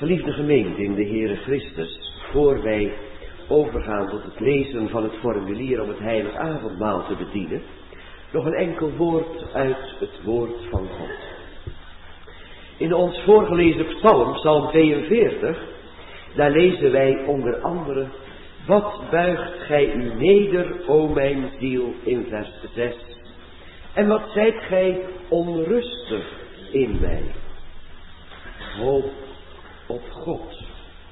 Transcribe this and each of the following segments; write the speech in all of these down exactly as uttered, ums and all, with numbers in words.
Geliefde gemeente in de Heere Christus, voor wij overgaan tot het lezen van het formulier om het heilig avondmaal te bedienen, nog een enkel woord uit het woord van God. In ons voorgelezen psalm, psalm tweeënveertig, daar lezen wij onder andere: wat buigt gij u neder, o mijn ziel, in vers zes. En wat zijt gij onrustig in mij. Hoop op God.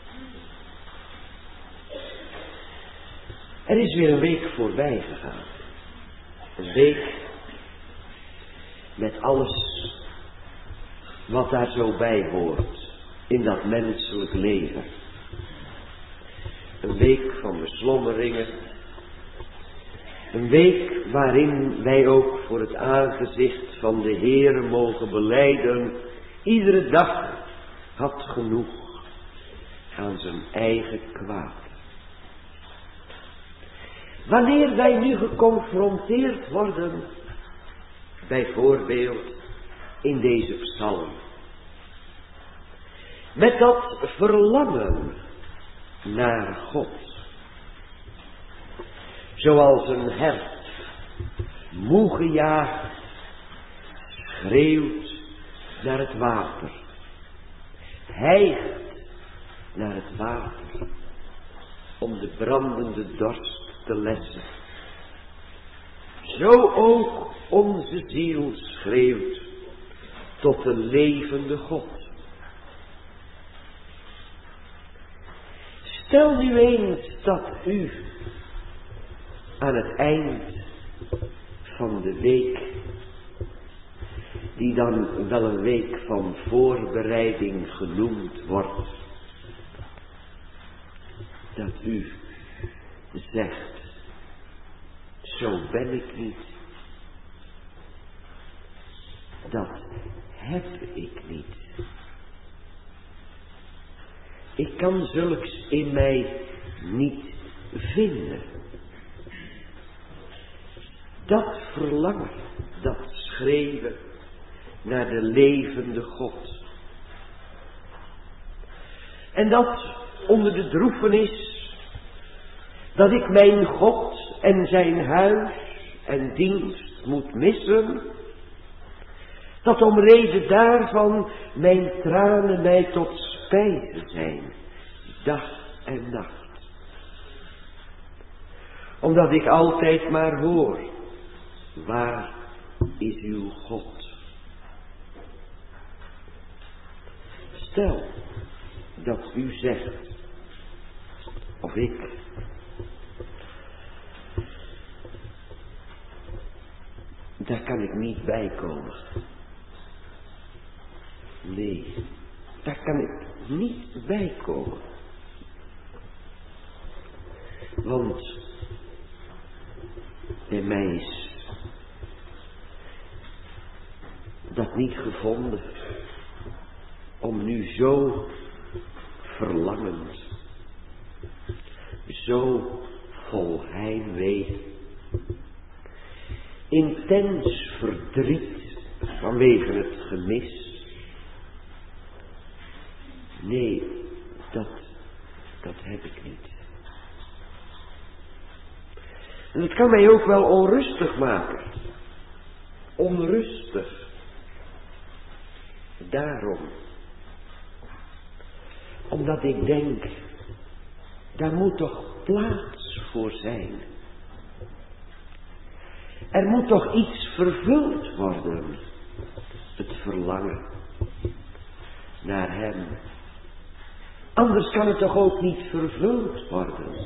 Er is weer een week voorbij gegaan. Een week met alles wat daar zo bij hoort in dat menselijk leven. Een week van beslommeringen. Een week waarin wij ook voor het aangezicht van de Heere mogen belijden: iedere dag had genoeg aan zijn eigen kwaad. Wanneer wij nu geconfronteerd worden, bijvoorbeeld in deze psalm, met dat verlangen naar God, zoals een hert, moe gejaagd, schreeuwt naar het water, hijgt naar het water, om de brandende dorst te lessen. Zo ook onze ziel schreeuwt tot de levende God. Stel nu eens dat u aan het eind van de week, die dan wel een week van voorbereiding genoemd wordt, dat u zegt: zo ben ik niet. Dat heb ik niet. Ik kan zulks in mij niet vinden. Dat verlangen, dat schreeuwen naar de levende God. En dat onder de droefenis dat ik mijn God en zijn huis en dienst moet missen, dat om reden daarvan mijn tranen mij tot spijze zijn, dag en nacht. Omdat ik altijd maar hoor: waar is uw God? Stel dat u zegt, of ik, daar kan ik niet bij komen. Nee, daar kan ik niet bij komen. Want bij mij is dat niet gevonden om nu zo verlangend, zo vol heimwee, intens verdriet vanwege het gemis. Nee, dat, dat heb ik niet. En het kan mij ook wel onrustig maken. Onrustig. Daarom. Omdat ik denk, daar moet toch plaats voor zijn. Er moet toch iets vervuld worden. Het verlangen naar hem. Anders kan het toch ook niet vervuld worden.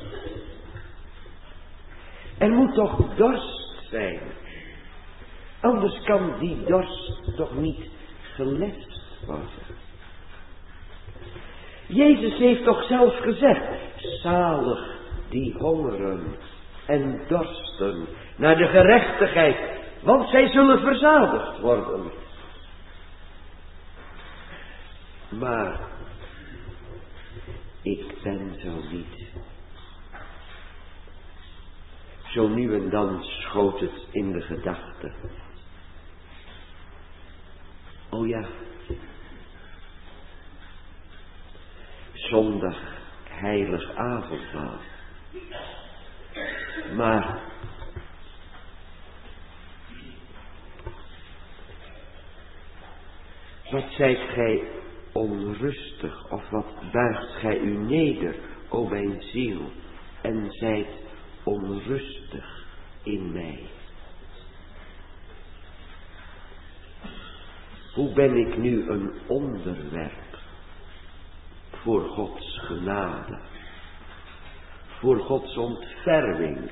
Er moet toch dorst zijn. Anders kan die dorst toch niet gelest worden. Jezus heeft toch zelf gezegd: zalig die hongeren en dorsten naar de gerechtigheid, want zij zullen verzadigd worden. Maar ik ben zo niet. Zo nu en dan schoot het in de gedachte. Oh ja. zondag heilig avondmaal. Maar wat zijt gij onrustig, of wat buigt gij u neder, o mijn ziel, en zijt onrustig in mij? Hoe ben ik nu een onderwerp voor Gods genade, voor Gods ontferming?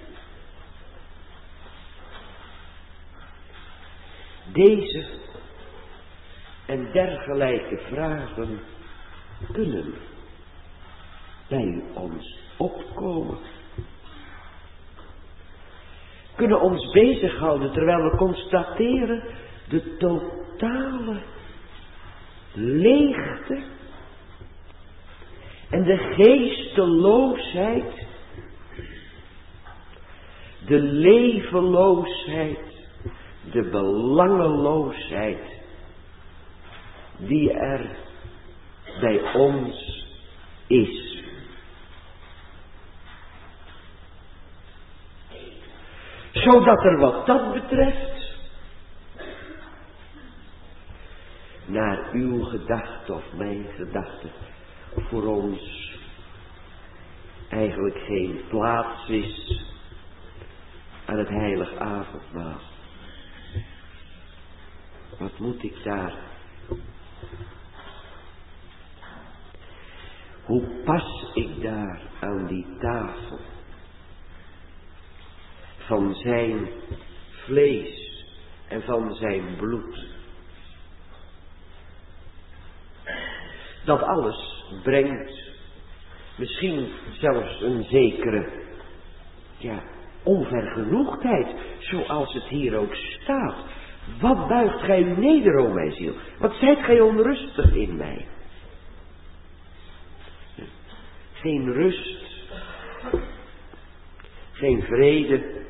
Deze en dergelijke vragen kunnen bij ons opkomen, kunnen ons bezighouden terwijl we constateren de totale leegte en de geesteloosheid, de levenloosheid, de belangeloosheid die er bij ons is. Zodat er wat dat betreft naar uw gedachte of mijn gedachte voor ons eigenlijk geen plaats is aan het heilig avondmaal. Wat moet ik daar? Hoe pas ik daar aan die tafel van zijn vlees en van zijn bloed? Dat alles brengt misschien zelfs een zekere, ja, onvergenoegdheid, zoals het hier ook staat. Wat buigt gij u neder, o mijn ziel? Wat zijt gij onrustig in mij? Geen rust, geen vrede,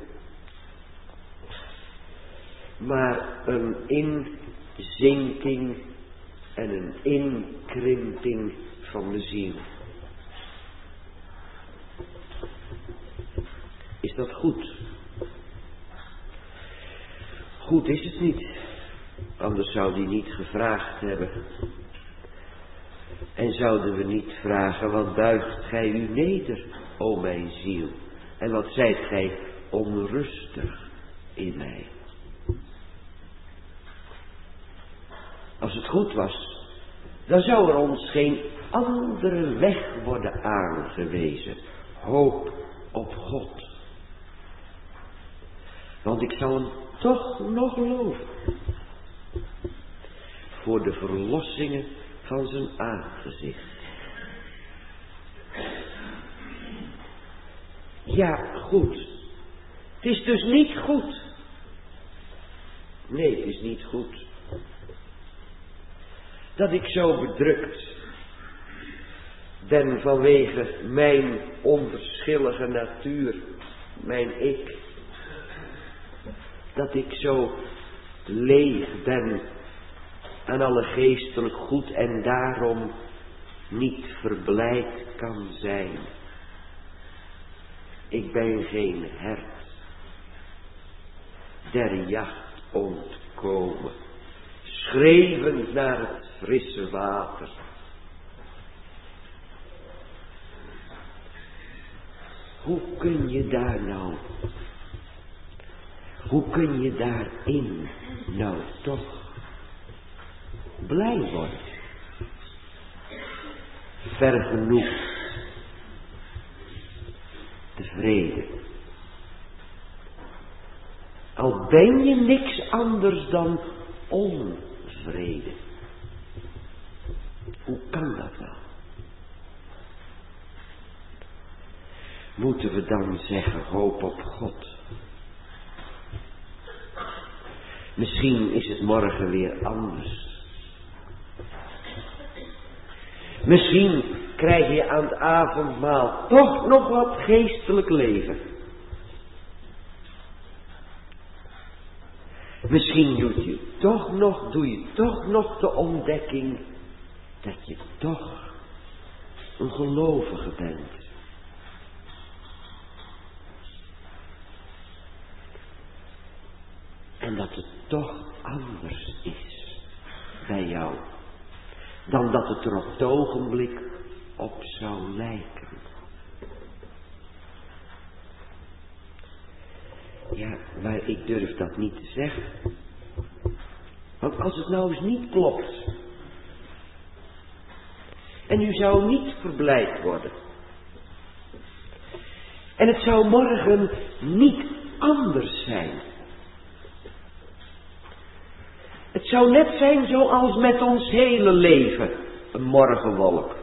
maar een inzinking en een inkrimping van de ziel. Is dat goed? Goed is het niet, anders zou die niet gevraagd hebben. En zouden we niet vragen, wat buigt gij u neder, o mijn ziel? En wat zijt gij onrustig in mij? Als het goed was, dan zou er ons geen andere weg worden aangewezen. Hoop op God. Want ik zal hem toch nog loven voor de verlossingen van zijn aangezicht. Ja, goed. Het is dus niet goed. Nee, het is niet goed dat ik zo bedrukt ben vanwege mijn onverschillige natuur, mijn ik. Dat ik zo leeg ben aan alle geestelijk goed en daarom niet verblijd kan zijn. Ik ben geen hert, der jacht ontkomen, schreeuwend naar het frisse water. Hoe kun je daar nou, hoe kun je daarin nou toch blij worden? Vergenoegd, tevreden. Al ben je niks anders dan onvrede. Hoe kan dat wel? Moeten we dan zeggen, hoop op God? Misschien is het morgen weer anders. Misschien krijg je aan het avondmaal toch nog wat geestelijk leven. Misschien doet je toch nog, doe je toch nog de ontdekking dat je toch een gelovige bent. En dat het toch anders is bij jou dan dat het er op het ogenblik op zou lijken. Ja, maar ik durf dat niet te zeggen. Want als het nou eens niet klopt en u zou niet verblijd worden en het zou morgen niet anders zijn. Het zou net zijn zoals met ons hele leven, een morgenwolk,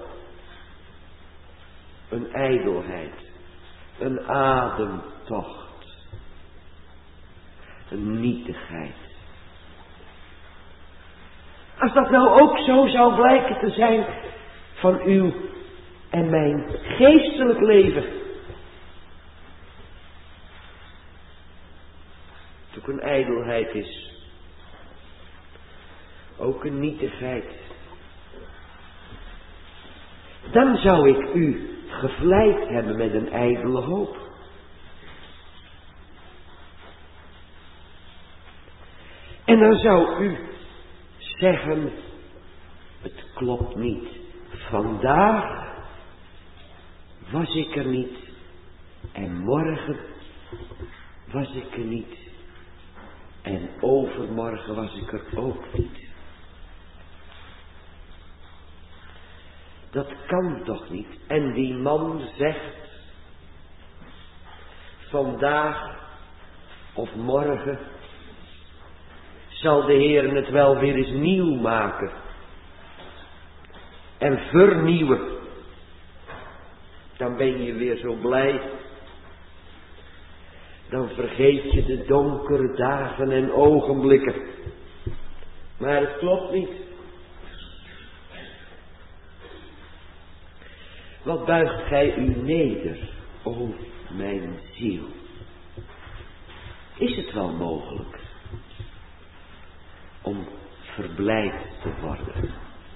een ijdelheid, een ademtocht, een nietigheid. Als dat nou ook zo zou blijken te zijn van uw en mijn geestelijk leven. Het ook een ijdelheid is. Ook een nietigheid. Dan zou ik u gevleid hebben met een ijdele hoop. En dan zou u zeggen, het klopt niet. Vandaag was ik er niet. En morgen was ik er niet. En overmorgen was ik er ook niet. Dat kan toch niet? En die man zegt, vandaag of morgen zal de Heer het wel weer eens nieuw maken. En vernieuwen. Dan ben je weer zo blij. Dan vergeet je de donkere dagen en ogenblikken. Maar het klopt niet. Wat buigt gij u neder, o mijn ziel? Is het wel mogelijk om verblijd te worden?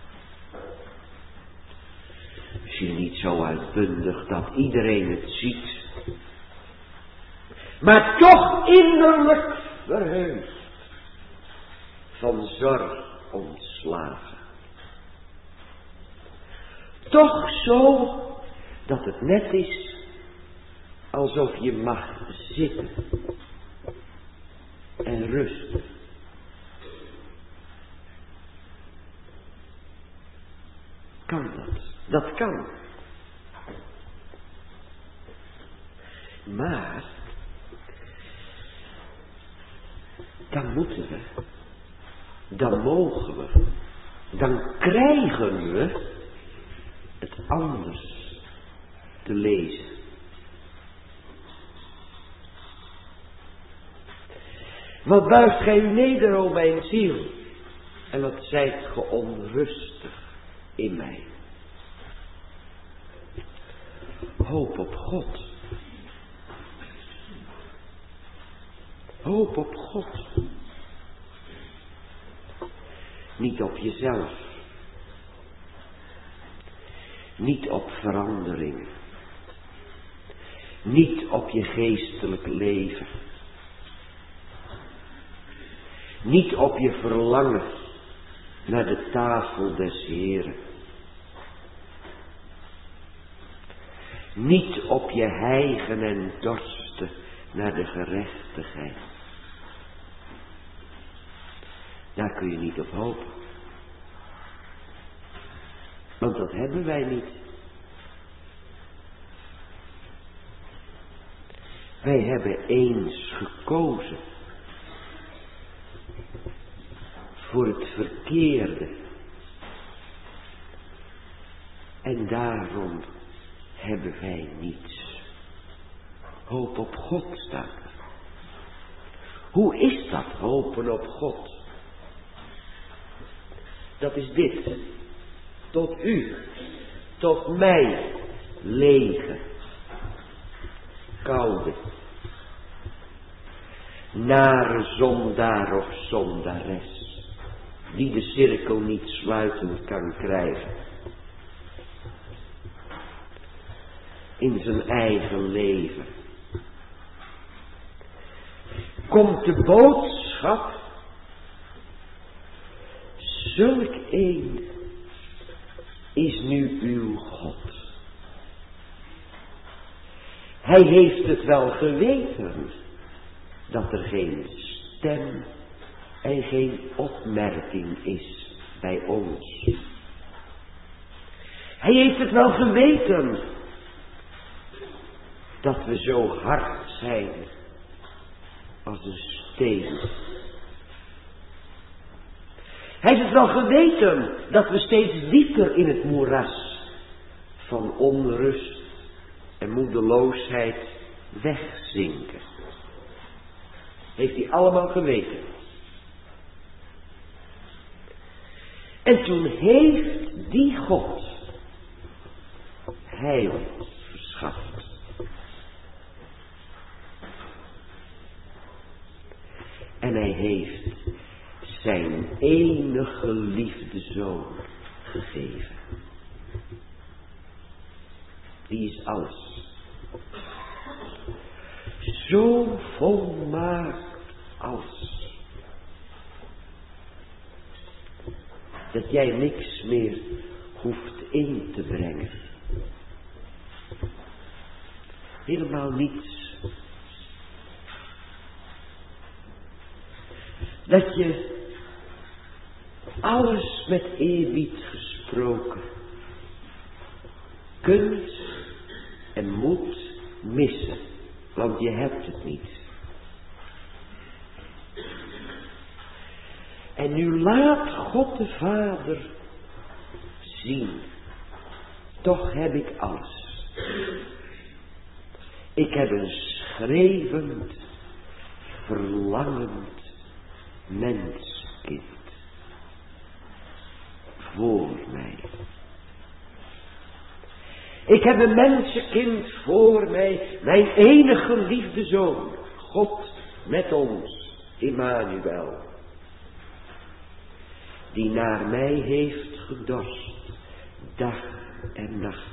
Misschien niet zo uitbundig dat iedereen het ziet, maar toch innerlijk verheugd, van zorg ontslagen. Toch zo dat het net is alsof je mag zitten en rusten. Kan dat? Dat kan. Maar dan moeten we, dan mogen we, dan krijgen we het anders te lezen. Wat buigt gij u neder, o mijn ziel, en wat zijt ge onrustig in mij. Hoop op God. Hoop op God. Niet op jezelf. Niet op veranderingen. Niet op je geestelijk leven. Niet op je verlangen naar de tafel des Heren. Niet op je hijgen en dorsten naar de gerechtigheid. Daar kun je niet op hopen. Want dat hebben wij niet. Wij hebben eens gekozen voor het verkeerde. En daarom hebben wij niets. Hoop op God staat er. Hoe is dat, hopen op God? Dat is dit. Tot u, tot mij, lege, koude, nare zondaar of zondares, die de cirkel niet sluitend kan krijgen. in zijn eigen leven. Komt de boodschap, zulk een is nu uw God. Hij heeft het wel geweten dat er geen stem en geen opmerking is bij ons. Hij heeft het wel geweten dat we zo hard zijn als een steen. Hij heeft het wel geweten dat we steeds dieper in het moeras van onrust en moedeloosheid wegzinken. Heeft hij allemaal geweten. En toen heeft die God heil verschaft. En hij heeft zijn enige geliefde zoon gegeven. Die is alles. Zo volmaakt als. Dat jij niks meer hoeft in te brengen. Helemaal niets. Dat je alles met eerbied gesproken kunt en moet missen, want je hebt het niet. En nu laat God de Vader zien, toch heb ik alles. Ik heb een schreeuwend, verlangend menskind voor mij. Ik heb een mensenkind voor mij, mijn enige geliefde zoon, God met ons, Immanuel, die naar mij heeft gedorst, dag en nacht.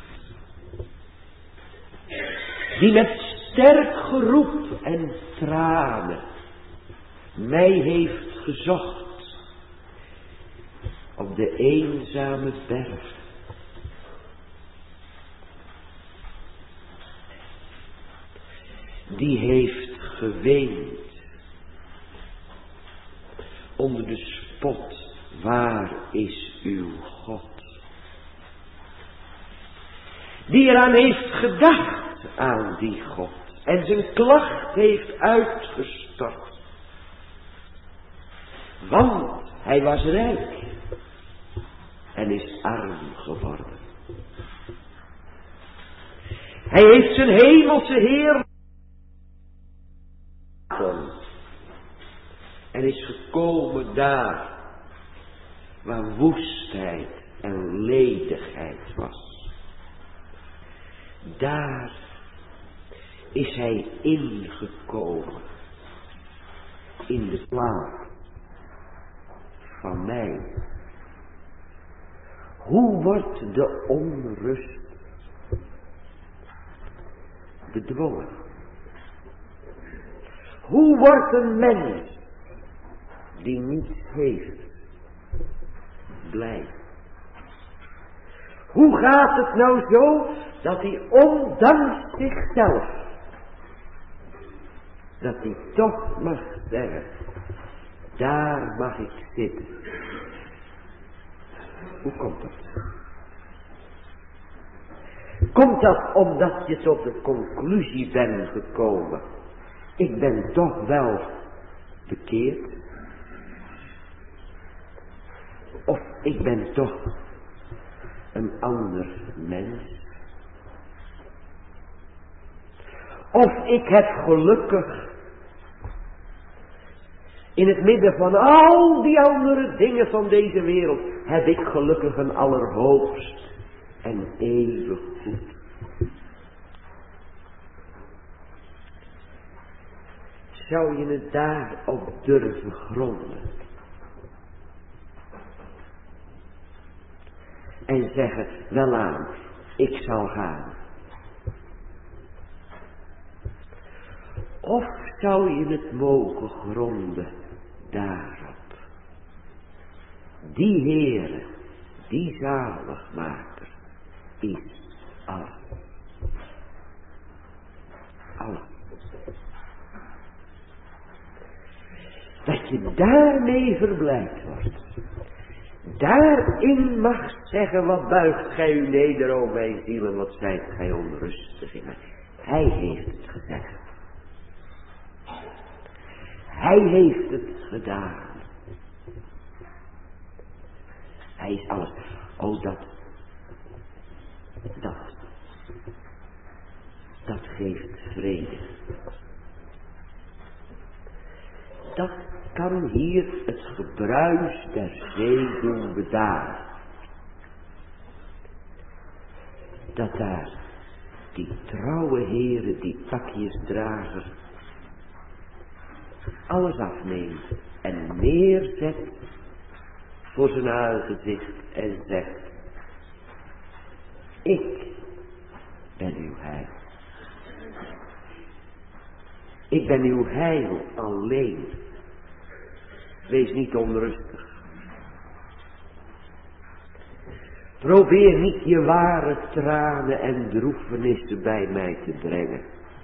Die met sterk geroep en tranen mij heeft gezocht op de eenzame berg. Die heeft geweend onder de spot, waar is uw God? Die eraan heeft gedacht aan die God en zijn klacht heeft uitgestort. Want hij was rijk en is arm geworden. Hij heeft zijn hemelse Heer en is gekomen daar waar woestheid en ledigheid was. Daar is hij ingekomen in de plaats van mij. Hoe wordt de onrust bedwongen? Hoe wordt een mens die niets heeft blij? Hoe gaat het nou zo dat hij ondanks zichzelf, dat hij toch mag zeggen, daar mag ik zitten? Hoe komt dat? Komt dat omdat je tot de conclusie bent gekomen, ik ben toch wel bekeerd? Of ik ben toch een ander mens? Of ik heb gelukkig in het midden van al die andere dingen van deze wereld, heb ik gelukkig een allerhoogst en eeuwig goed. Zou je het daarop durven gronden? En zeggen, welaan, ik zal gaan. Of zou je het mogen gronden daarop? Die Heere, die zaligmaker, is alles. Alles. Dat je daarmee verblijd wordt. Daarin mag zeggen, wat buigt gij u neder, o mijn ziel, en wat zijt gij onrustig in mij. Hij heeft het gezegd. Hij heeft het gedaan. Hij is alles. Oh, dat. Dat. Dat geeft vrede. Dat kan hier het gebruis der zee doen bedaren. Dat daar die trouwe Heere, die pakjesdrager, alles afneemt en neerzet voor zijn aangezicht en zegt, ik ben uw heil. Ik ben uw heil alleen. Wees niet onrustig. Probeer niet je ware tranen en droefenissen bij mij te brengen.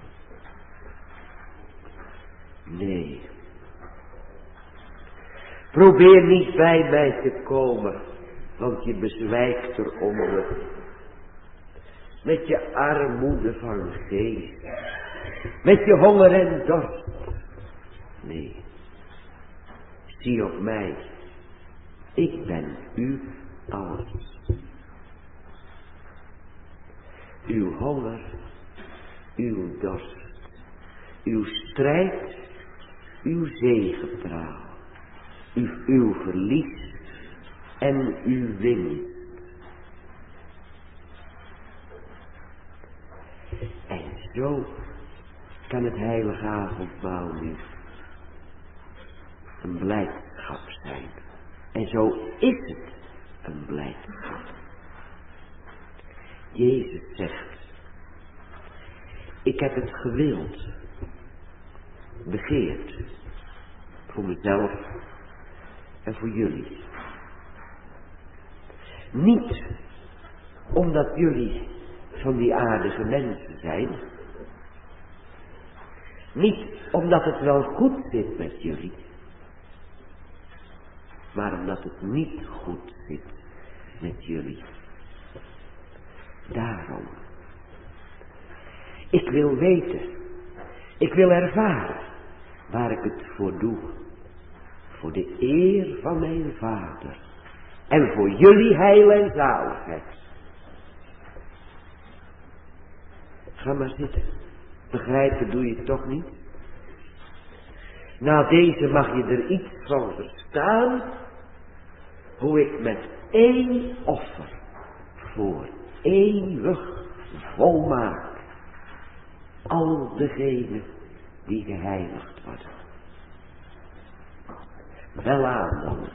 Nee. Probeer niet bij mij te komen, want je bezwijkt eronder. Met je armoede van geest. Met je honger en dorst. Nee. Zie op mij. Ik ben u alles. Uw honger, uw dorst, uw strijd, uw zegepraal, uw, uw verlies en uw winst. En zo kan het heilige avondmaal nu een blijdschap zijn. En zo is het een blijdschap. Jezus zegt, ik heb het gewild, begeerd, voor mezelf en voor jullie. Niet omdat jullie van die aardige mensen zijn. Niet omdat het wel goed zit met jullie. Maar omdat het niet goed zit met jullie. Daarom. Ik wil weten. Ik wil ervaren waar ik het voor doe. Voor de eer van mijn Vader. En voor jullie heil en zaligheid. Ga maar zitten. Begrijpen doe je het toch niet? Na deze mag je er iets van verstaan. Hoe ik met één offer voor eeuwig volmaak al degenen die geheiligd worden. Welaan dan,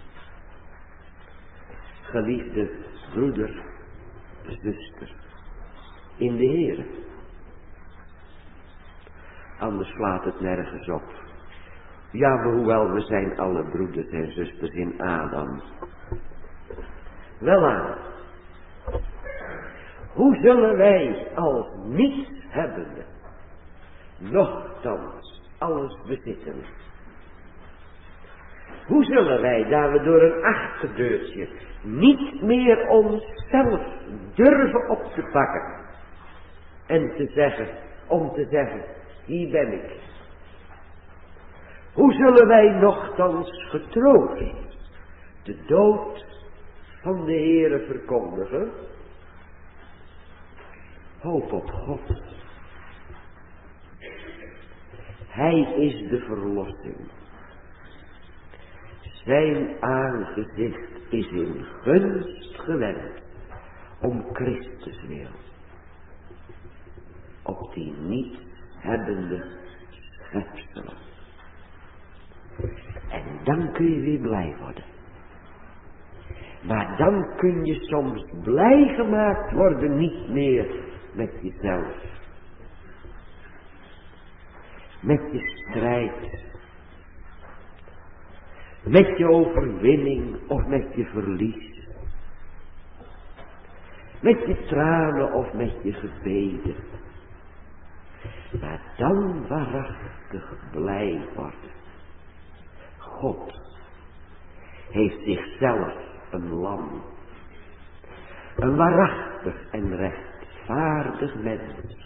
geliefde broeder, zuster, in de Heere. Anders slaat het nergens op. Ja, maar hoewel we zijn alle broeders en zusters in Adam. Welaan. Hoe zullen wij als niets hebbende nochtans alles bezitten? Hoe zullen wij, daar we door een achterdeurtje niet meer onszelf durven op te pakken en te zeggen, om te zeggen, hier ben ik. Hoe zullen wij nochtans getroost de dood van de Heere verkondigen? Hoop op God. Hij is de verlossing. Zijn aangezicht is in gunst gewend om Christus wil. Op die niet hebbende schepselen. En dan kun je weer blij worden. Maar dan kun je soms blij gemaakt worden, niet meer met jezelf. met je strijd, met je overwinning of met je verlies, met je tranen of met je gebeden, maar dan waarachtig blij worden. God heeft zichzelf een lam, een waarachtig en rechtvaardig mens,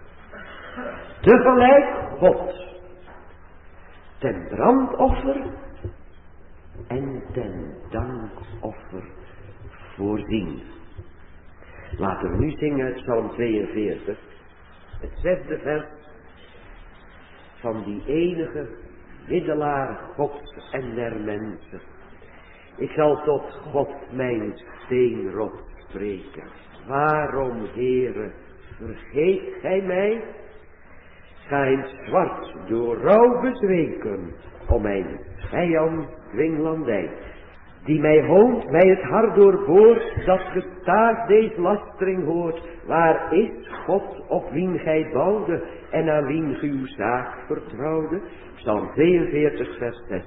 tegelijk God, ten brandoffer en ten dankoffer voorzien. Laten we nu zingen uit Psalm tweeënveertig, het zesde vers van die enige middelaar Gods en der mensen. Ik zal tot God mijn steenrots spreken. Waarom, Heere, vergeet gij mij? Ga in zwart door rouw bezweken om mijn vijand dwinglandij. Die mij hoont, mij het hart doorboort, dat gestaag deze lastering hoort. Waar is God op wien gij bouwde en aan wien gij uw zaak vertrouwde? Psalm tweeënveertig vers zes.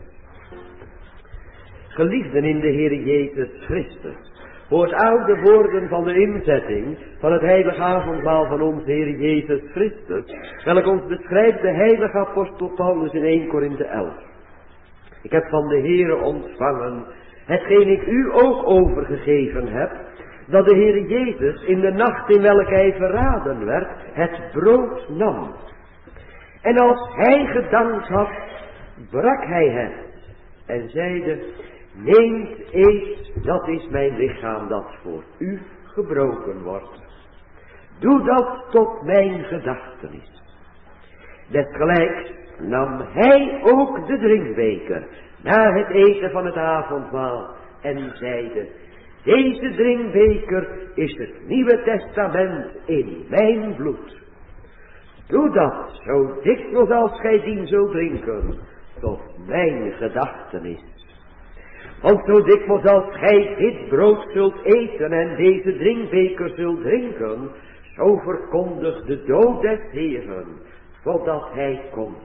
Geliefden in de Heere Jezus Christus, hoort oude woorden van de inzetting van het heilige avondmaal van onze Heer Jezus Christus, welk ons beschrijft de heilige apostel Paulus in eerste Korinthe elf. Ik heb van de Heere ontvangen hetgeen ik u ook overgegeven heb, dat de Heere Jezus in de nacht in welke hij verraden werd, het brood nam. En als hij gedankt had, brak hij het en zeide: neemt, eet, dat is mijn lichaam dat voor u gebroken wordt. Doe dat tot mijn gedachtenis. Desgelijks nam hij ook de drinkbeker na het eten van het avondmaal en zeide: deze drinkbeker is het Nieuwe Testament in mijn bloed. Doe dat zo dikwijls als gij dien zult drinken, tot mijn gedachtenis. Want zo dikwijls als gij dit brood zult eten en deze drinkbeker zult drinken, zo verkondigt de dood des Heeren, totdat hij komt.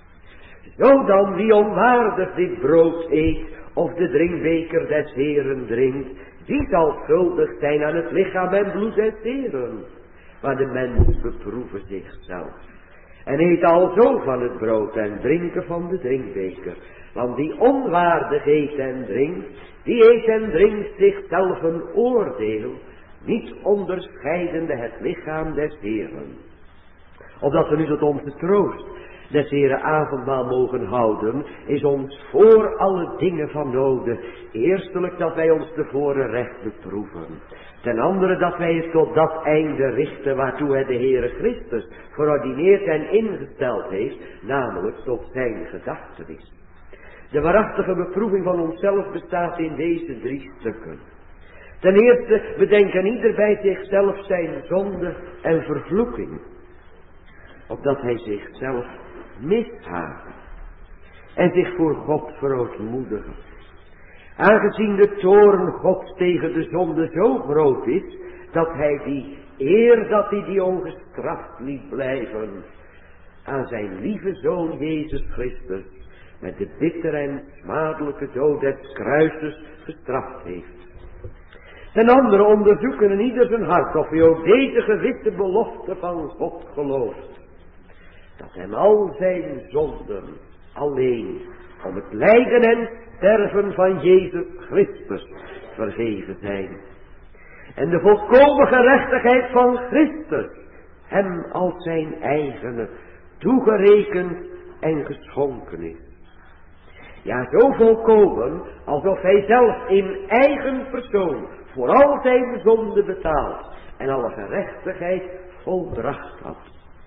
Zo dan wie onwaardig dit brood eet, of de drinkbeker des Heeren drinkt, die zal schuldig zijn aan het lichaam en bloed des Heeren. Maar de mens beproeve zichzelf, en eet alzo van het brood en drinken van de drinkbeker. Want die onwaardig eet en drinkt, die eet en drinkt zichzelf een oordeel, niet onderscheidende het lichaam des Heeren. Opdat we nu tot onze troost des Heeren avondmaal mogen houden, is ons voor alle dingen van noden, eerstelijk dat wij ons tevoren recht beproeven. Ten andere dat wij het tot dat einde richten waartoe hij de Heere Christus verordineerd en ingesteld heeft, namelijk tot zijn gedachtenis. De waarachtige beproeving van onszelf bestaat in deze drie stukken. Ten eerste, we denken ieder bij zichzelf zijn zonde en vervloeking, opdat hij zichzelf mishaagt en zich voor God verootmoedigen. Aangezien de toorn Gods tegen de zonde zo groot is, dat hij die, eer dat hij die ongestraft liet blijven, aan zijn lieve Zoon Jezus Christus met de bittere en smadelijke dood des kruises gestraft heeft. Ten andere onderzoeken in ieder zijn hart of hij ook deze gewisse belofte van God gelooft, dat hem al zijn zonden alleen om het lijden en sterven van Jezus Christus vergeven zijn. En de volkomen gerechtigheid van Christus hem als zijn eigene toegerekend en geschonken is. Ja, zo volkomen alsof hij zelf in eigen persoon voor al zijn zonde betaald en alle gerechtigheid volbracht had.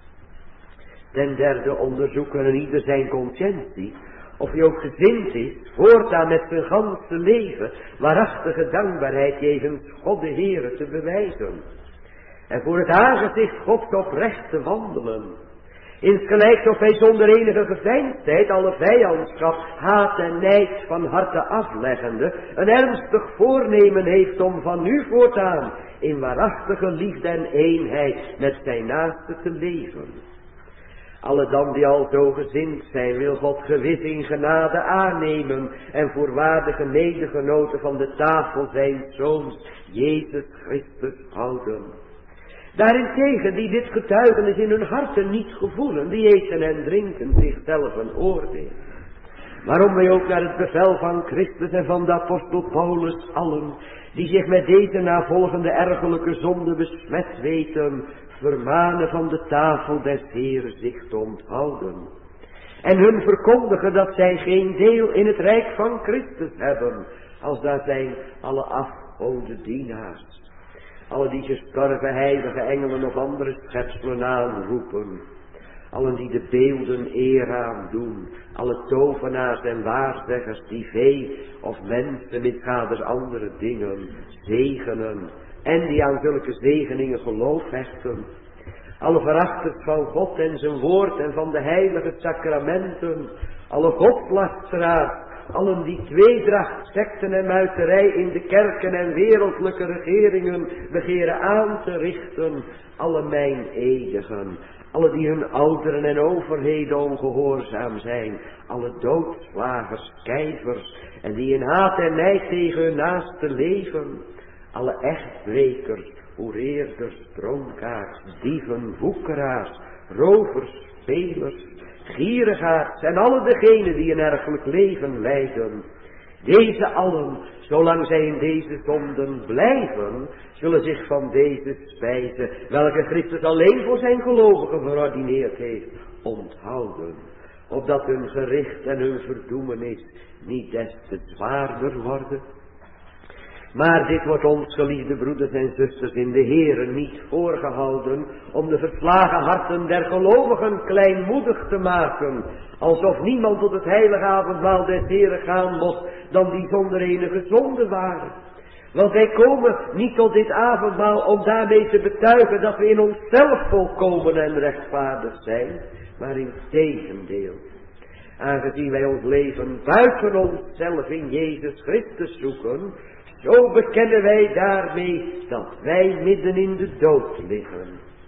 Ten derde onderzoeken in ieder zijn conscientie, of hij ook gezind is voortaan met zijn ganse leven waarachtige dankbaarheid jegens God de Heere te bewijzen. En voor het aangezicht Gods oprecht te wandelen. Insgelijks of hij zonder enige geveinsdheid alle vijandschap, haat en nijd van harte afleggende, een ernstig voornemen heeft om van nu voortaan in waarachtige liefde en eenheid met zijn naaste te leven. Alle dan die al zo gezind zijn, wil God gewis in genade aannemen en voorwaardige medegenoten van de tafel zijn Zoons, Jezus Christus, houden. Daarentegen die dit getuigenis in hun harten niet gevoelen, die eten en drinken zichzelf een oordeel. Waarom wij ook naar het bevel van Christus en van de apostel Paulus allen, die zich met deze navolgende ergelijke zonde besmet weten, vermanen van de tafel des Heeren zich te onthouden. En hun verkondigen dat zij geen deel in het rijk van Christus hebben, als daar zijn alle afgoden dienaars. Alle die gestorven heilige engelen of andere schepselen aanroepen. Allen die de beelden eer aandoen. Alle tovenaars en waarzeggers die vee of mensen met gaders andere dingen zegenen. En die aan zulke zegeningen geloof hechten. Alle verachters van God en zijn woord en van de heilige sacramenten. Alle godslasteraars. Allen die tweedracht, sekten en muiterij in de kerken en wereldlijke regeringen begeren aan te richten. Alle mijn edigen. Alle die hun ouderen en overheden ongehoorzaam zijn. Alle doodslagers, kijvers. En die in haat en nijd tegen hun naaste leven. Alle echtbrekers, hoereerders, dronkaars, dieven, woekeraars, rovers, spelers, gierigaards en alle degenen die een erfelijk leven leiden. Deze allen, zolang zij in deze zonden blijven, zullen zich van deze spijze, welke Christus alleen voor zijn gelovigen verordineerd heeft, onthouden. Opdat hun gericht en hun verdoemenis niet des te zwaarder worden. Maar dit wordt ons, geliefde broeders en zusters, in de Heere niet voorgehouden om de verslagen harten der gelovigen kleinmoedig te maken, alsof niemand tot het heilige avondmaal des Heere gaan mocht dan die zonder enige zonde waren. Want wij komen niet tot dit avondmaal om daarmee te betuigen dat we in onszelf volkomen en rechtvaardig zijn, maar in tegendeel. Aangezien wij ons leven buiten onszelf in Jezus Christus zoeken, zo bekennen wij daarmee dat wij midden in de dood liggen.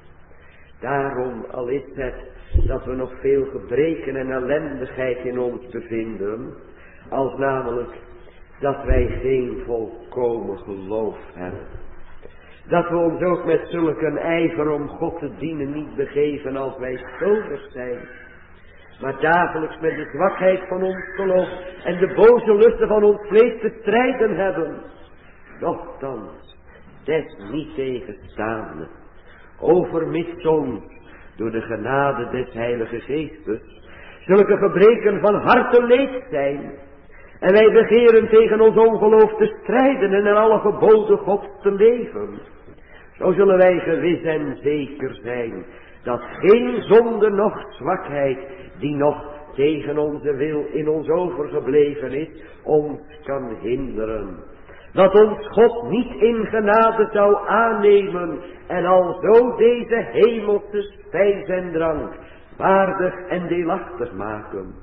Daarom, al is het dat we nog veel gebreken en ellendigheid in ons bevinden, als namelijk dat wij geen volkomen geloof hebben. Dat we ons ook met zulke ijver om God te dienen niet begeven als wij schuldig zijn, maar dagelijks met de zwakheid van ons geloof en de boze lusten van ons vlees te strijden hebben. Nochtans, desniettegenstaande, overmits ons door de genade des Heilige Geestes zulke gebreken van harte leed zijn, en wij begeren tegen ons ongeloof te strijden en in alle geboden Gods te leven, zo zullen wij gewis en zeker zijn dat geen zonde noch zwakheid die nog tegen onze wil in ons overgebleven is, ons kan hinderen. Dat ons God niet in genade zou aannemen en alzo deze hemelse spijs en drank waardig en deelachtig maken.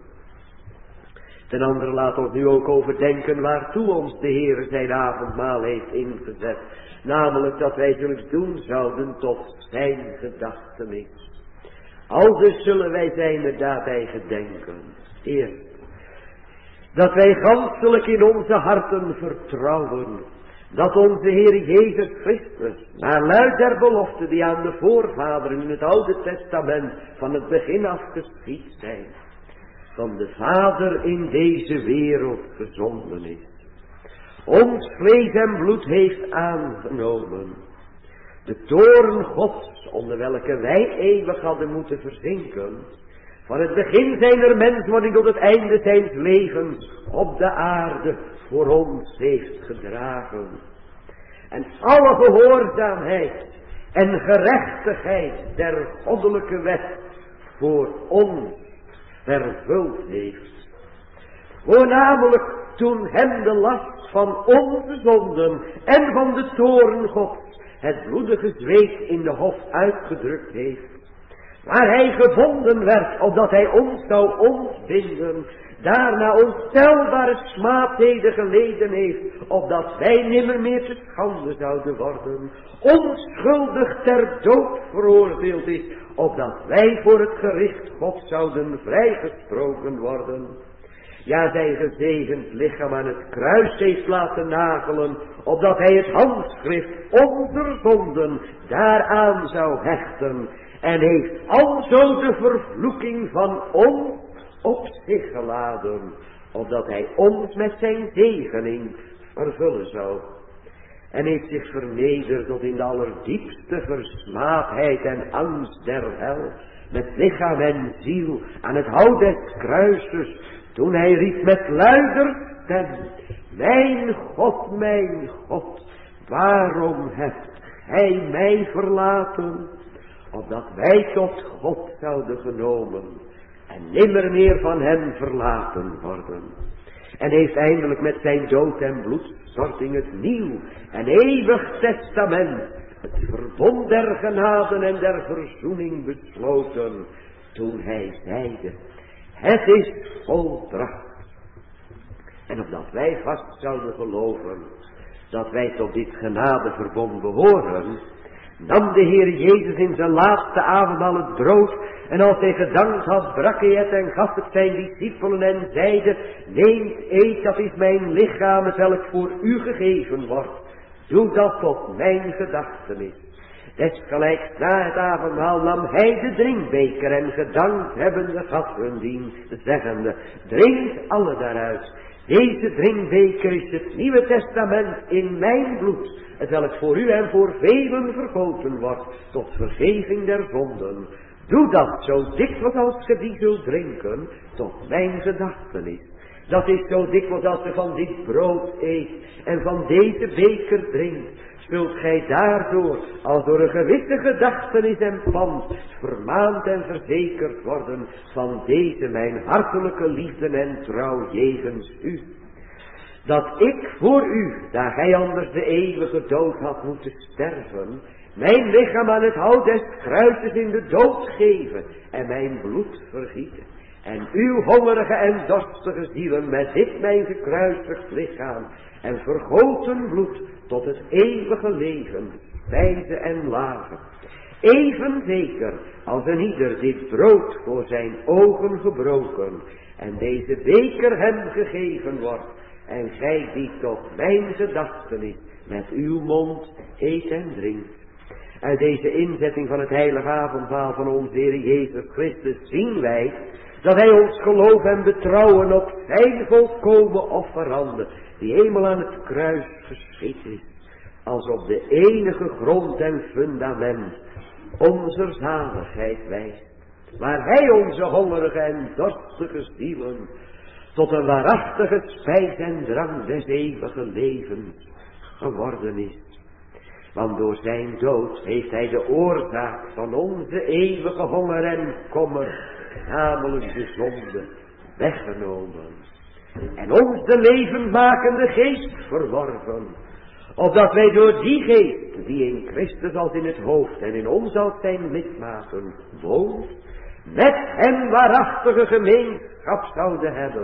Ten andere laat ons nu ook overdenken waartoe ons de Heer zijn avondmaal heeft ingezet. Namelijk dat wij zulks doen zouden tot zijn gedachtenis. Aldus zullen wij zijn er daarbij gedenken. Eerst, dat wij ganselijk in onze harten vertrouwen, dat onze Heer Jezus Christus, naar luid der belofte die aan de voorvaderen in het Oude Testament van het begin af geschied zijn, van de Vader in deze wereld gezonden is, ons vlees en bloed heeft aangenomen, de toorn Gods onder welke wij eeuwig hadden moeten verzinken, van het begin zijner menswording tot het einde zijns levens op de aarde voor ons heeft gedragen. En alle gehoorzaamheid en gerechtigheid der goddelijke wet voor ons vervuld heeft. Voornamelijk toen hem de last van onze zonden en van de toorn Gods het bloedige zweet in de hof uitgedrukt heeft. Waar hij gevonden werd, opdat hij ons zou ontbinden, daarna ontelbare smaadheden geleden heeft, opdat wij nimmer meer te schande zouden worden, onschuldig ter dood veroordeeld is, opdat wij voor het gericht God zouden vrijgesproken worden. Ja, zijn gezegend lichaam aan het kruis heeft laten nagelen, opdat hij het handschrift onder zonden daaraan zou hechten, en heeft alzo de vervloeking van ons op zich geladen, opdat hij ons met zijn zegening vervullen zou. En heeft zich vernederd tot in de allerdiepste versmaadheid en angst der hel, met lichaam en ziel aan het hout des kruises, toen hij riep met luider stem: mijn God, mijn God, waarom hebt gij mij verlaten? Opdat wij tot God zouden genomen en nimmer meer van hem verlaten worden. En heeft eindelijk met zijn dood en bloedstorting het nieuw en eeuwig testament, het verbond der genaden en der verzoening besloten, toen hij zeide: het is volbracht. En opdat wij vast zouden geloven dat wij tot dit genadeverbond behoren, nam de Heer Jezus in zijn laatste avondmaal het brood, en als hij gedankt had, brak hij het en gaf het zijn discipelen en zeide: neemt, eet, dat is mijn lichaam, hetwelk voor u gegeven wordt. Doe dat tot mijn gedachtenis. Desgelijks na het avondmaal nam hij de drinkbeker en gedankt hebbende gaf hun dien, zeggende: drinkt alle daaruit. Deze drinkbeker is het Nieuwe Testament in mijn bloed, hetwelk voor u en voor velen vergoten wordt, tot vergeving der zonden. Doe dat zo dikwijls als ge die zult drinken, tot mijn gedachtenis. Dat is zo dikwijls als ge van dit brood eet en van deze beker drinkt, zult gij daardoor, als door een gewisse gedachtenis en pand, vermaand en verzekerd worden van deze mijn hartelijke liefde en trouw jegens u. Dat ik voor u, daar gij anders de eeuwige dood had moeten sterven, mijn lichaam aan het hout des kruises in de dood geven en mijn bloed vergieten. En uw hongerige en dorstige zielen met dit mijn gekruisigd lichaam en vergoten bloed tot het eeuwige leven spijzen en laven. Even zeker als een ieder dit brood voor zijn ogen gebroken en deze beker hem gegeven wordt, en gij die tot mijn gedachtenis met uw mond eet en drinkt. Uit deze inzetting van het heilige avondmaal van onze Heer Jezus Christus zien wij dat hij ons geloof en betrouwen op zijn volkomen offerande, die eenmaal aan het kruis geschied is, als op de enige grond en fundament onze zaligheid wijst, waar hij onze hongerige en dorstige zielen tot een waarachtige spijs en drang des eeuwige levens geworden is. Want door zijn dood heeft hij de oorzaak van onze eeuwige honger en kommer, namelijk de zonde, weggenomen. En ons de levendmakende geest verworven, opdat wij door die geest, die in Christus als in het hoofd en in ons als zijn lidmaten woont, met hem waarachtige gemeenschap zouden hebben.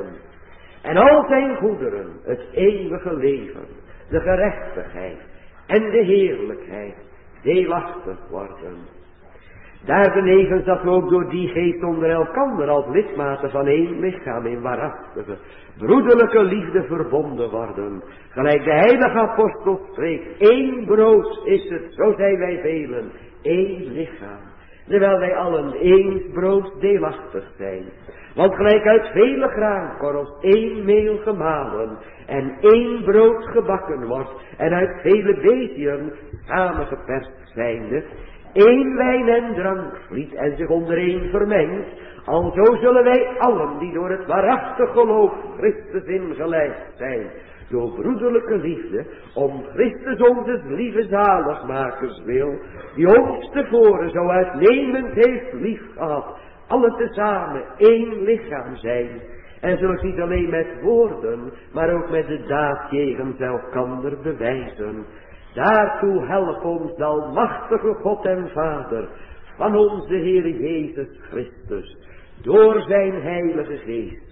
En al zijn goederen, het eeuwige leven, de gerechtigheid en de heerlijkheid deelachtig worden. Daarbenevens dat we ook door die geest onder elkander als lidmaten van één lichaam in waarachtige, broederlijke liefde verbonden worden. Gelijk de heilige apostel spreekt: één brood is het, zo zijn wij velen, één lichaam. Terwijl wij allen één brood deelachtig zijn. Want gelijk uit vele graankorrels één meel gemalen en één brood gebakken wordt, en uit vele beziën samengeperst zijnde, één wijn en drank vliet en zich ondereen vermengt, alzo zullen wij allen die door het waarachtig geloof Christus ingelijfd zijn, door broederlijke liefde, om Christus onze lieve zaligmakers wil, die ons tevoren zo uitnemend heeft lief gehad, alle tezamen één lichaam zijn, en zullen niet alleen met woorden, maar ook met de daad jegens elkander bewijzen. Daartoe help ons de almachtige God en Vader van onze Heer Jezus Christus, door zijn heilige geest.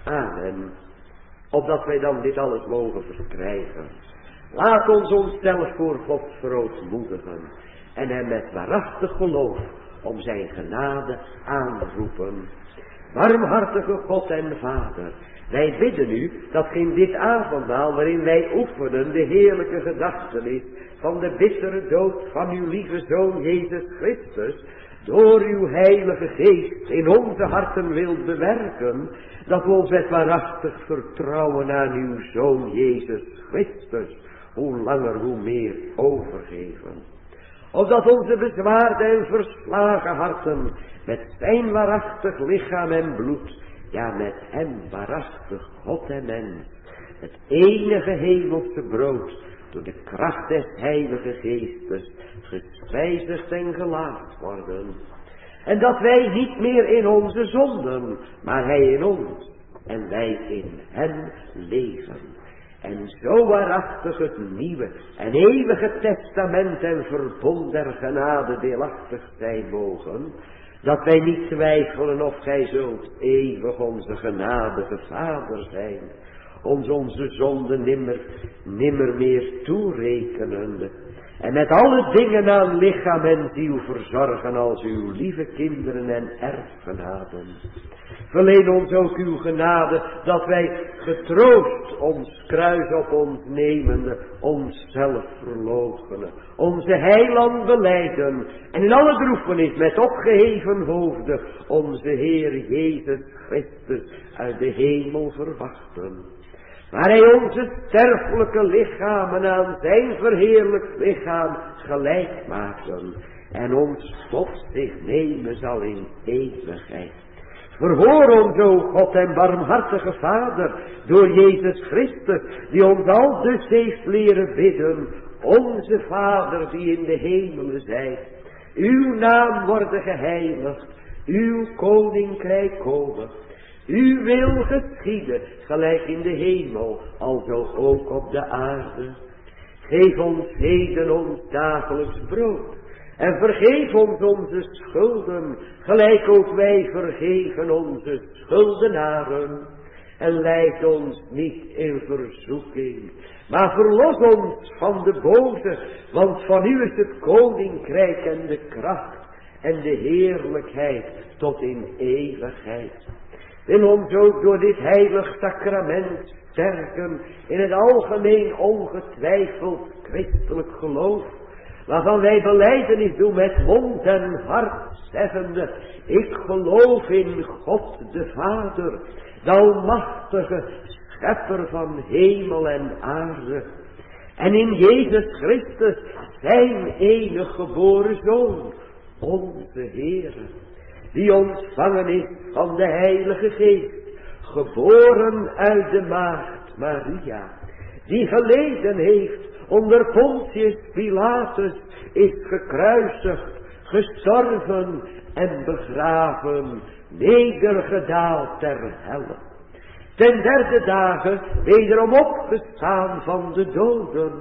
Amen. Opdat wij dan dit alles mogen verkrijgen. Laat ons onszelf voor God verootmoedigen. En hem met waarachtig geloof om zijn genade aanroepen. Barmhartige God en Vader. Wij bidden u dat in dit avondmaal waarin wij oefenen de heerlijke gedachtenis van de bittere dood van uw lieve Zoon Jezus Christus, door uw heilige geest in onze harten wilt bewerken, dat we ons met waarachtig vertrouwen aan uw Zoon Jezus Christus, hoe langer hoe meer overgeven. Opdat onze bezwaarde en verslagen harten met zijn waarachtig lichaam en bloed, ja met hem waarachtig God en mens, het enige hemelse brood, door de kracht des heilige geestes, gespijzigd en gelaagd worden. En dat wij niet meer in onze zonden, maar hij in ons, en wij in hem leven. En zo waarachtig het nieuwe en eeuwige testament en verbond der genade deelachtig zijn mogen, dat wij niet twijfelen of gij zult eeuwig onze genadige Vader zijn, ons onze zonden nimmer, nimmer meer toerekenende, en met alle dingen aan lichaam en ziel verzorgen als uw lieve kinderen en erfgenaden. Verleen ons ook uw genade, dat wij getroost ons kruis op ons nemende, onszelf verloochenen, onze heiland belijden, en in alle droefenis met opgeheven hoofden onze Heer Jezus Christus uit de hemel verwachten. Waar hij onze sterfelijke lichamen aan zijn verheerlijkt lichaam gelijk maken en ons tot zich nemen zal in eeuwigheid. Verhoor ons, o God en barmhartige Vader, door Jezus Christus, die ons al dus heeft leren bidden, onze Vader die in de hemelen zijt, uw naam worden geheiligd, uw koninkrijk komen. Uw wil geschieden, gelijk in de hemel, alzo ook op de aarde. Geef ons heden ons dagelijks brood. En vergeef ons onze schulden, gelijk ook wij vergeven onze schuldenaren. En leid ons niet in verzoeking, maar verlos ons van de boze, want van u is het koninkrijk en de kracht en de heerlijkheid tot in eeuwigheid. Wil ons ook door dit heilig sacrament sterken in het algemeen ongetwijfeld christelijk geloof, waarvan wij belijdenis doen met mond en hart, zeggende: ik geloof in God de Vader, de almachtige schepper van hemel en aarde, en in Jezus Christus, zijn enige geboren Zoon, onze Heere, die ontvangen is van de Heilige Geest, geboren uit de maagd Maria, die geleden heeft onder Pontius Pilatus, is gekruisigd, gestorven en begraven, nedergedaald ter helle. Ten derde dagen wederom opgestaan van de doden,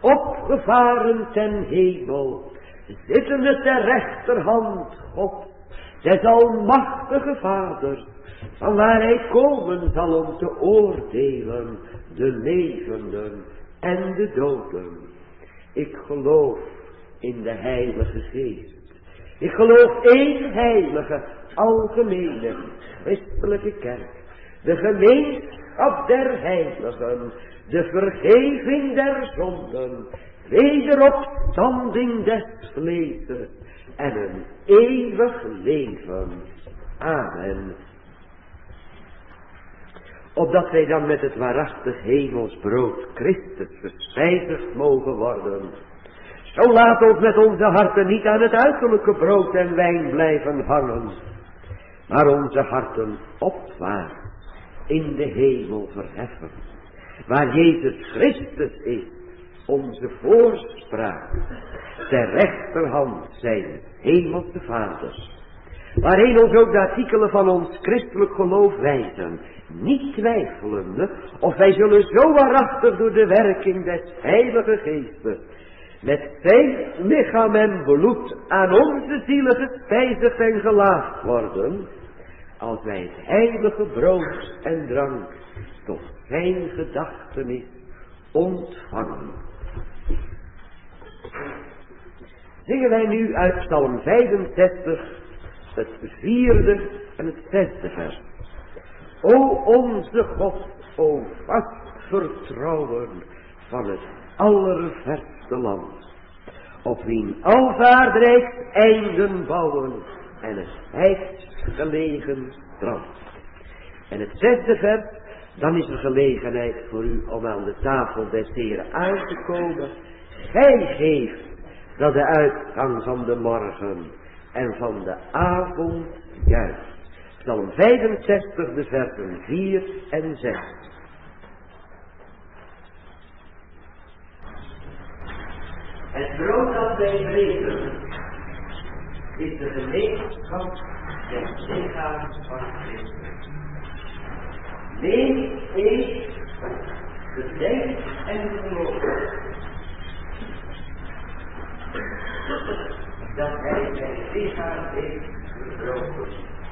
opgevaren ten hemel, zittende ter rechterhand God, des almachtige Vaders, vanwaar hij komen zal om te oordelen de levenden en de doden. Ik geloof in de Heilige Geest. Ik geloof één heilige, algemene, christelijke kerk, de gemeenschap der heiligen, de vergeving der zonden, wederopstanding des vleeses en een eeuwig leven. Amen. Opdat wij dan met het waarachtig hemelsbrood Christus gespijzigd mogen worden, zo laat ons met onze harten niet aan het uiterlijke brood en wijn blijven hangen, maar onze harten opwaarts in de hemel verheffen, waar Jezus Christus is, onze voorspraak, ter rechterhand zijn hemelse Vaders, waarheen ons ook de artikelen van ons christelijk geloof wijzen, niet twijfelende of wij zullen zo waarachtig door de werking des Heilige Geestes met zijn lichaam en bloed aan onze zielen gespijzigd en gelaagd worden, als wij het heilige brood en drank tot zijn gedachtenis ontvangen. Zingen wij nu uit Psalm vijfenzestig, het vierde en het zesde vers. O onze God, o vast vertrouwen van het allerverste land, op wien alvaardrijk einden bouwen en het hecht gelegen strand. En het zesde vers, dan is er gelegenheid voor u om aan de tafel des Heren aan te komen. Gij geeft dat de uitgang van de morgen en van de avond juist. Psalm vijfenzestig, de versen vier en zes. Het brood dat wij breken is de gemeenschap des lichaams van Christus. Neem, eet, gedenk en geloof dat hij zijn lichaam heeft gebroken.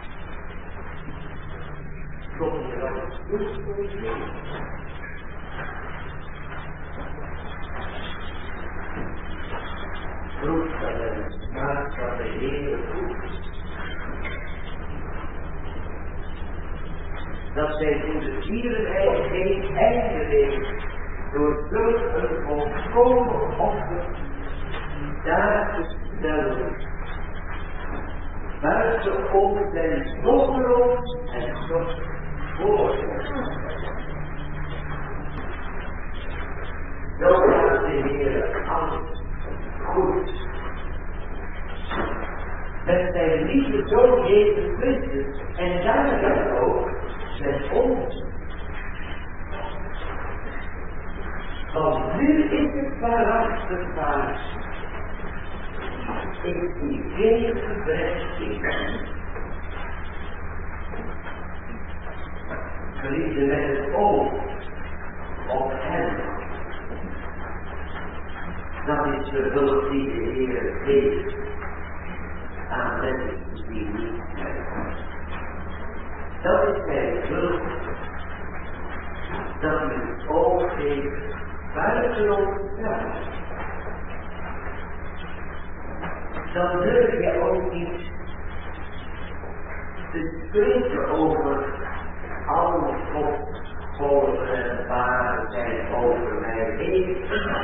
Tot je wat goed voor je leven. Proef dat het smaak van de Heer goed. Dat zijn goede dierenheid geen einde heeft door zulk een volkomen offer daar te stellen. Buiten om zijn zondeloos en toch voor. Zo gaat de Heer alles goed. Met zijn lieve Zoon Jezus Christus en daarom ook met ons. Want nu is het waarachtig waar. Ik zie geen gebrek in. Geliefde met het oog op hem. Dat is de hulp die de Heer geeft aan mensen die niet zijn. Dat is zijn hulp. Dat u het oog geeft buiten onszelf. Dan durf je ook niet te spreken over alle godvolgen waar zij over mij heen.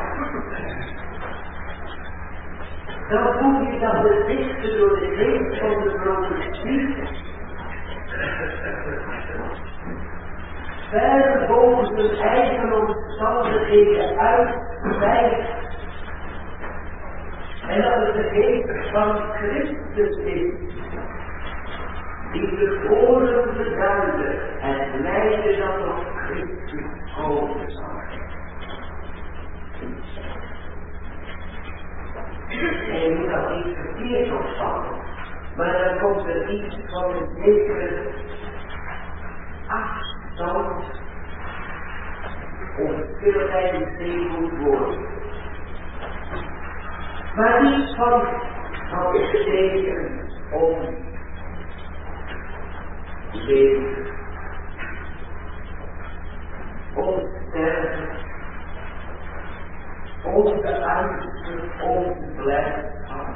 Dan voel je dat de dichter door de geest van de profetie ver boven zijn eigen omstandigheden uitwijkt. En dat het de geest van Christus is, die de oren beduidde en leidde dat op Christus komen zal. En je moet dat niet verkeerd opvatten, maar dan komt er iets van een zekere afstand of stilheid in goed worden. Maar niet van, van betekenen om leven, om sterven, om de angsten, om de blijdschap.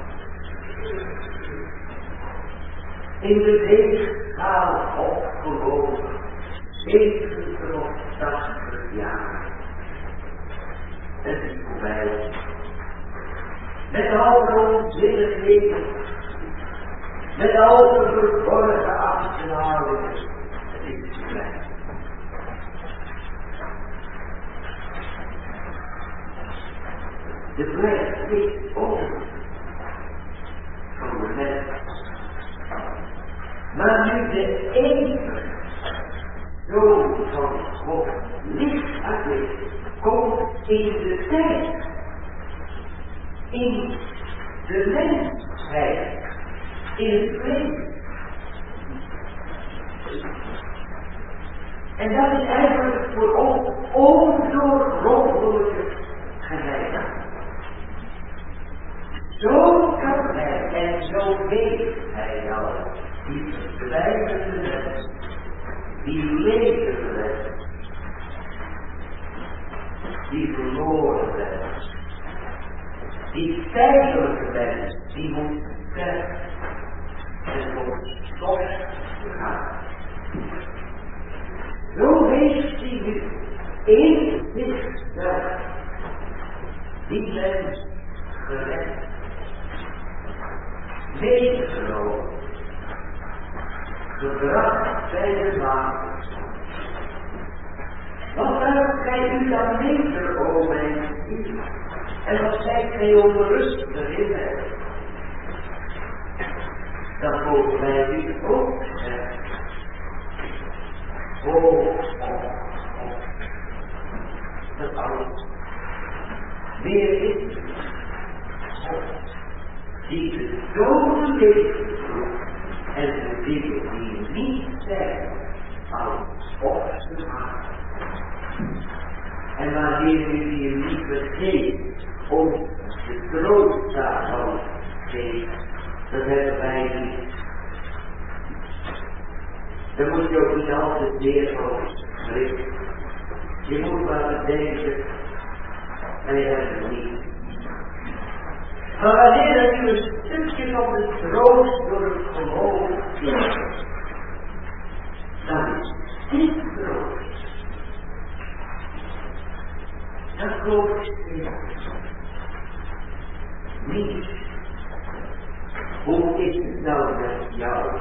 In de weegschaal opgewogen, zevenentachtig jaar. Het is voorbij. Met al de onzinnigheden, met al de verborgen achterhalingen, het is voorbij. De vlees steekt over van de mens. Maar nu de enige Zoon van God licht uitweegt, komt in de tijd, in de mensheid, in het leven. En dat is eigenlijk voor ons ondoorgrondelijke geheim. Zo kan hij en zo weet hij al die verdwijnende wet, die levende wet, die verloren wet, die tijdelijke wet, die moet sterven en wordt stof gegaan. Zo heeft hij nu in zichzelf die mens gered, meegenomen, gebracht bij de water. Wat werkt gij u dan minder, o mijn ziel? En wat zijt gij onrustig in mij? Dat mogen wij u ook zeggen. O, oh, oh, dat alles. Weer is het God, die de doden leven vroeg en de dingen die niet zijn, als opgemaakt. En wanneer u die lieve geest ons de troost daarvan geeft, dat hebben wij niet. Dan moet je ook niet altijd meer van spreken. Je moet maar bedenken, wij hebben het niet. Maar wanneer u een stukje van de troost door het geloof krijgt, dan is die troost. Dat geloof ik niet. Hoe is het nou met jou?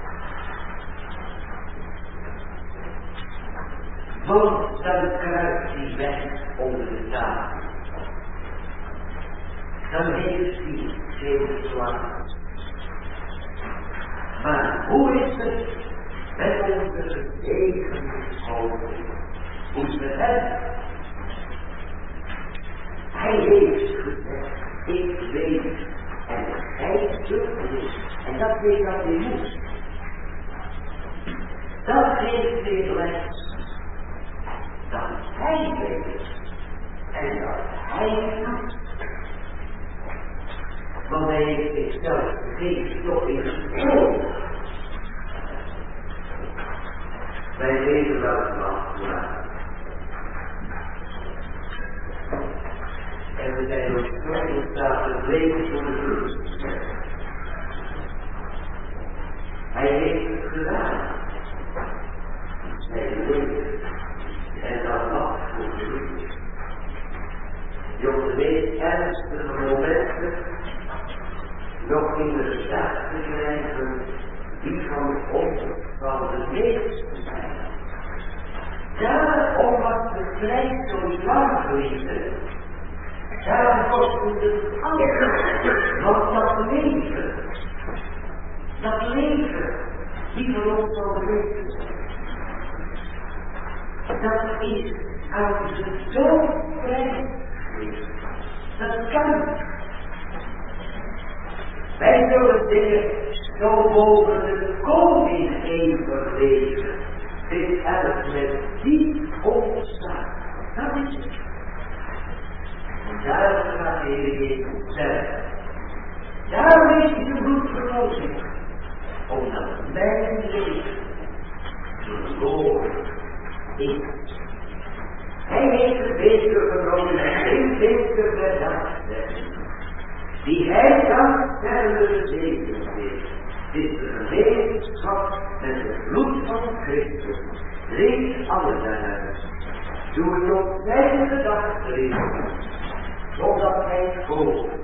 Want dan kruipt hij weg onder de tafel. Dan heeft hij veel slagen. Maar hoe is het met onze eigen hoofd? Hoe is het hem? Hij heeft gezegd, ik weet en hij zult niet. En dat weet dat hij moet. Dat geeft weer les. Dat hij weet en dat hij doet. Want hij heeft zichzelf geen stop in het oog. Wij weten wel het mag, maar. En we zijn ook nooit in staat het leven voor de vloed. Hij heeft het gedaan. Zijn leven. En dat mag voor de vloed. Die op de meest ernstige momenten nog in de gedachte krijgen die van ons van de meeste zijn. Daarom was de strijd zo lang geleden. Daarom kostte het alles. Want dat leven, dat leven, die voor ons zal leven, dat is aan de dood vrij. Dat kan. Wij zullen dingen zo boven de koning eeuwig leven. Dit elk met die ontstaan. Dat is het. En daarom gaat de Heer Jezus zeggen. Daarom is hij de bloedverlossing. Omdat mijn leven verloren is. Hij heeft de beker genomen en geen beker bedacht. Die hij dan verder zegen heeft. Dit is de gemeenschap met het bloed van Christus. Drink alles daaruit. Doe het op zijn gedachten in. Zodat hij volgt.